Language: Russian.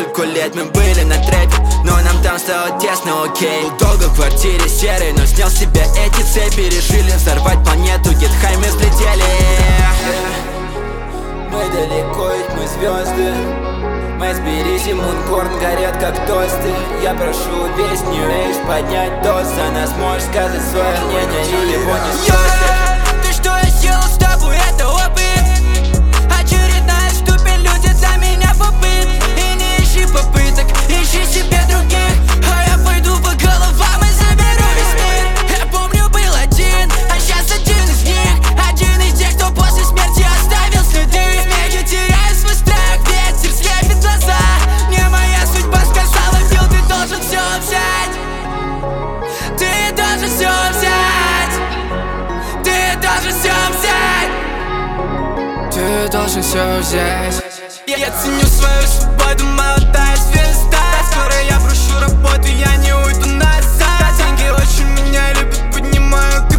Сколько лет мы были на трэпе, но нам там стало тесно, окей. Был долго в квартире серой, но снял с себя эти цепи. Решили взорвать планету, get high, мы взлетели. Мы далеко, ведь мы звезды. Майсберис и Мункорн горят как тосты. Я прошу весь New Age поднять тост. За нас можешь сказать свое мнение, и его не стоит. Ты что, я сделал с тобой, это опыт. Очередная ступень, люди за меня в убыт. И не ищи попыток, ищи себе других. А я пойду по головам и заберу весь мир. Я помню, был один, а сейчас один из них. Один из тех, кто после смерти оставил следы. Смехи теряют свой страх, ветер слепит глаза. Мне моя судьба сказала, Фил, ты должен все взять. Ты должен все взять. Ты должен все взять. Ты должен все взять. Я ценю свою свободу, молодая звезда. Скоро я брошу работу, я не уйду назад. Деньги очень меня любят, поднимаю